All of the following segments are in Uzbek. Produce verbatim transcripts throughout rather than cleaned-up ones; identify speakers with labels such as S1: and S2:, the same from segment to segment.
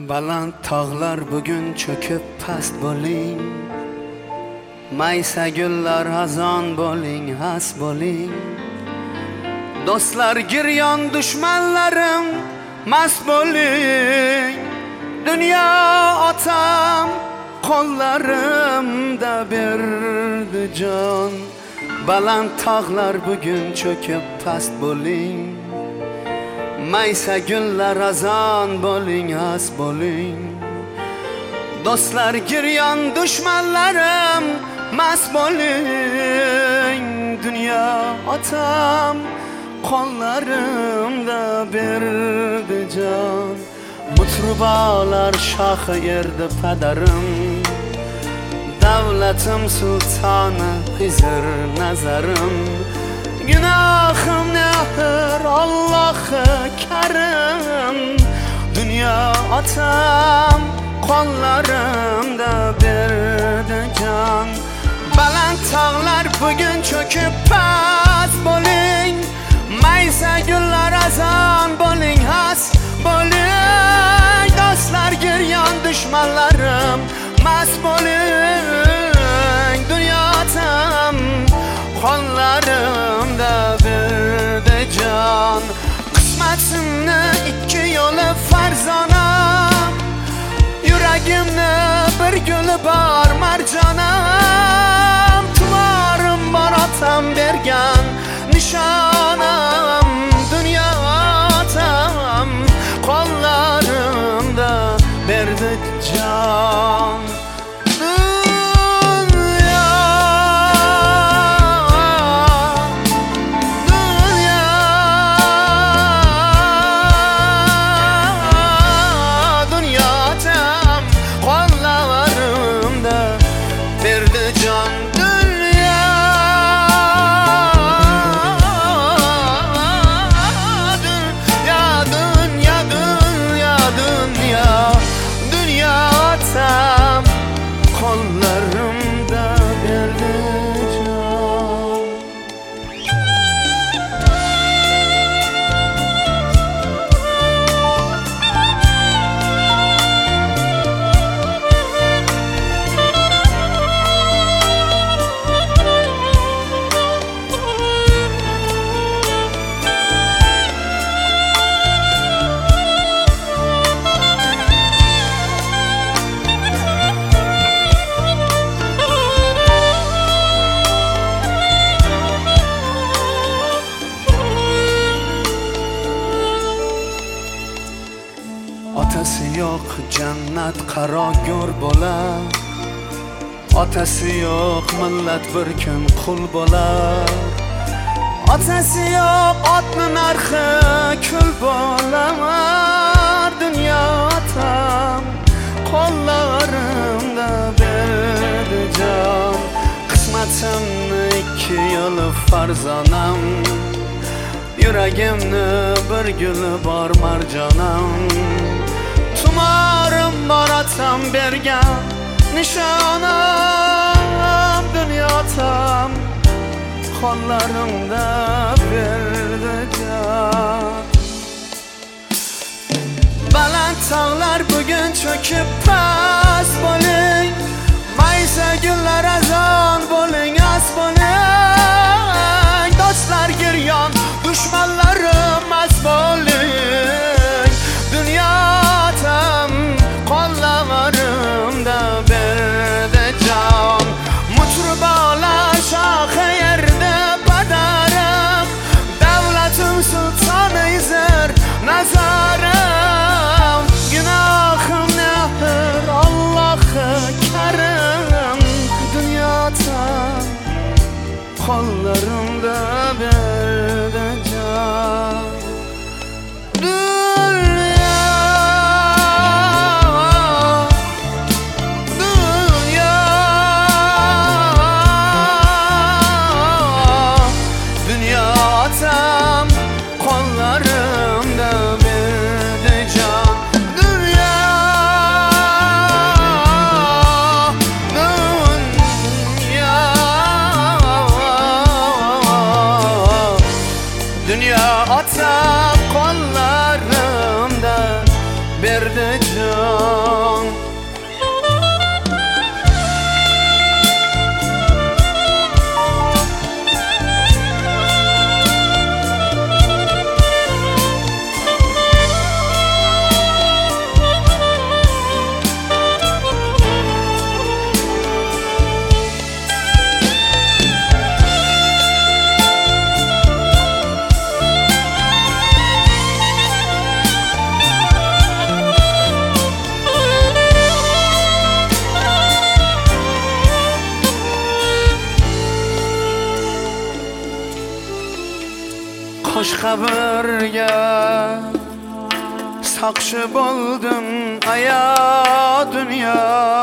S1: Baland tog'lar bugun cho'kib past bo'ling, maysa gullar azon bo'ling, has bo'ling. Do'stlar giryon, dushmanlarim mast bo'ling. Dunyo otam qo'llarimda berdi jon. Baland tog'lar bugun cho'kib past bo'ling, maysa gullar azon bo'ling, has bo'ling. Do'stlar giryon, dushmanlarim mast bo'ling. Dunyo otam qo'llarimda berdi jon. Mutrubalar shohi erdi padarim, davlatim sultoni Xizr nazarim. Günahım nehir Allohi karim. Dunyo otam qo'llarimda berdi jon. Baland tog'lar bugun cho'kib past bo'ling, maysa gullar azon bo'ling, has bo'ling. Do'stlar giryon, dushmanlarim mast bo'ling. Dunyo otam qo'llarimda berdi jon. Qismatimni ikki yo'li farzonam, yuragimni bir guli bor marjonam. Tumorim bor otam bergan nishonam. Dunyo otam qo'llarimda berdi jon. Qo'llarimda berdi jon. Otasi yo'q jannat qarogur bo'lar, otasi yo'q millat bir kun qul bo'lar. Otasi yo'q otni narxi kul bo'lar. Dunyo otam qo'llarimda berdi jon. Qismatimni ikki yo'li farzonam, yuragimni bir guli bor marjonam. Tumorim bor otam bergan nishonam. Dunyo otam qo'llarimda berdi jon. Baland tog'lar bugun cho'kib past bo'ling, maysa gullar azon bo'ling, has bo'ling. Do'stlar giryon, dushmanlarim mast bo'ling. Dunyo otam qo'llarimda berdi jon. Mutrubalar shohi erdi padarim, davlatim sultoni Xizr nazarim. Gunohim nehir Allohi karim. Dunyo otam qo'llarimda berdi jon. Dünya atam kollarımda berdi can. Xo'sh qabrga saqchi bo'ldim aya dunyo.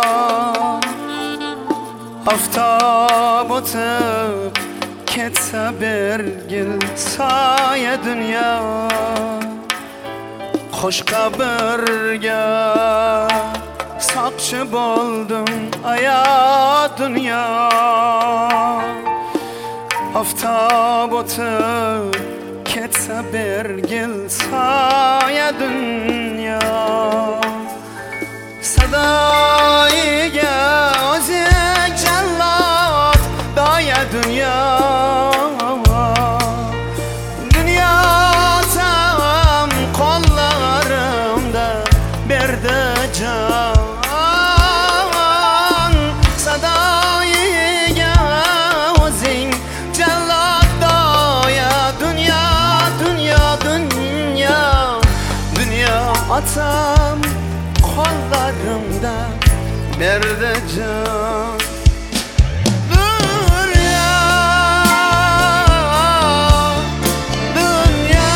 S1: Oftob o'tib ketsa bergil soya dunyo. Xo'sh qabrga saqchi bo'ldim aya dunyo. Oftob o'tib ketsa bergil soya dunyo. Sadoiga o'zing jallod doya dunyo. Dunyo tam qo'llarimda berdi jon. Sadoiga o'zing jallod doya dunyo. Dunyo dunyo dunyo otam qo'llarimda berdi jon. Dunyo dunyo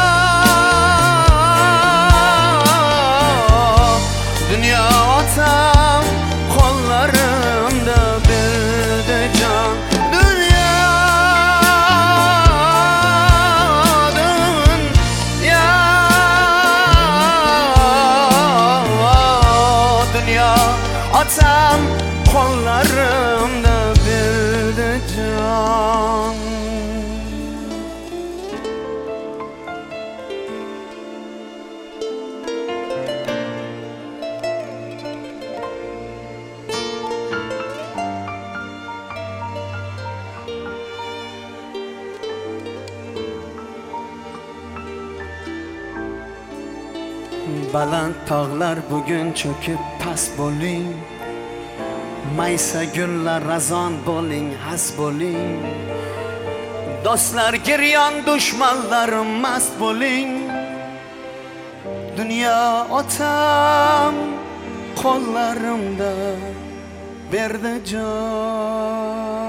S1: dunyo otam qo'llarimda berdi jon. Dunyo dunyo otam qo'llarimda berdi jon. Baland tog'lar bugun cho'kib past bo'ling. Maysa gullar razon bo'ling, has bo'ling. Do'stlar giryon, dushmanlar mast bo'ling. Dunyo otam qo'llarimda berdi jon.